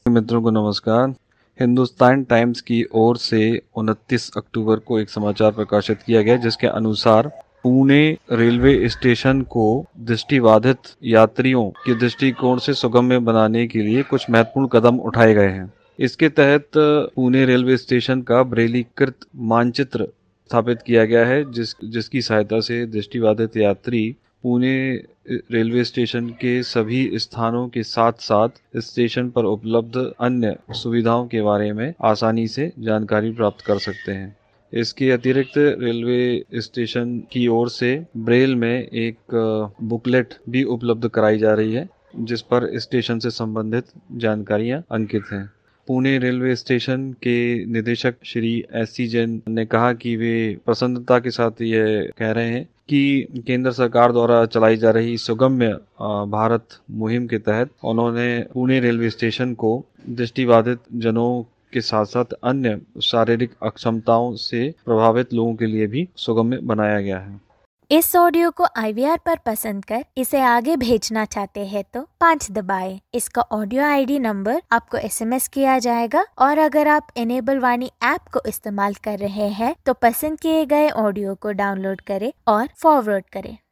मित्रों को नमस्कार। हिंदुस्तान टाइम्स की ओर से 29 अक्टूबर को एक समाचार प्रकाशित किया गया जिसके अनुसार पुणे रेलवे स्टेशन को दृष्टिबाधित यात्रियों के दृष्टिकोण से सुगम्य बनाने के लिए कुछ महत्वपूर्ण कदम उठाए गए हैं। इसके तहत पुणे रेलवे स्टेशन का ब्रेलीकृत मानचित्र स्थापित किया गया है जिसकी सहायता से दृष्टिबाधित यात्री पुणे रेलवे स्टेशन के सभी स्थानों के साथ साथ स्टेशन पर उपलब्ध अन्य सुविधाओं के बारे में आसानी से जानकारी प्राप्त कर सकते हैं। इसके अतिरिक्त रेलवे स्टेशन की ओर से ब्रेल में एक बुकलेट भी उपलब्ध कराई जा रही है जिस पर स्टेशन से संबंधित जानकारियां अंकित हैं। पुणे रेलवे स्टेशन के निदेशक श्री एस.सी. जैन ने कहा कि वे प्रसन्नता के साथ यह कह रहे हैं कि केंद्र सरकार द्वारा चलाई जा रही सुगम्य भारत मुहिम के तहत उन्होंने पुणे रेलवे स्टेशन को दृष्टिबाधित जनों के साथ साथ अन्य शारीरिक अक्षमताओं से प्रभावित लोगों के लिए भी सुगम्य बनाया गया है। इस ऑडियो को IVR पर पसंद कर इसे आगे भेजना चाहते हैं तो 5 दबाएं। इसका ऑडियो ID नंबर आपको SMS किया जाएगा और अगर आप इनेबल वाणी ऐप को इस्तेमाल कर रहे हैं तो पसंद किए गए ऑडियो को डाउनलोड करें और फॉरवर्ड करें।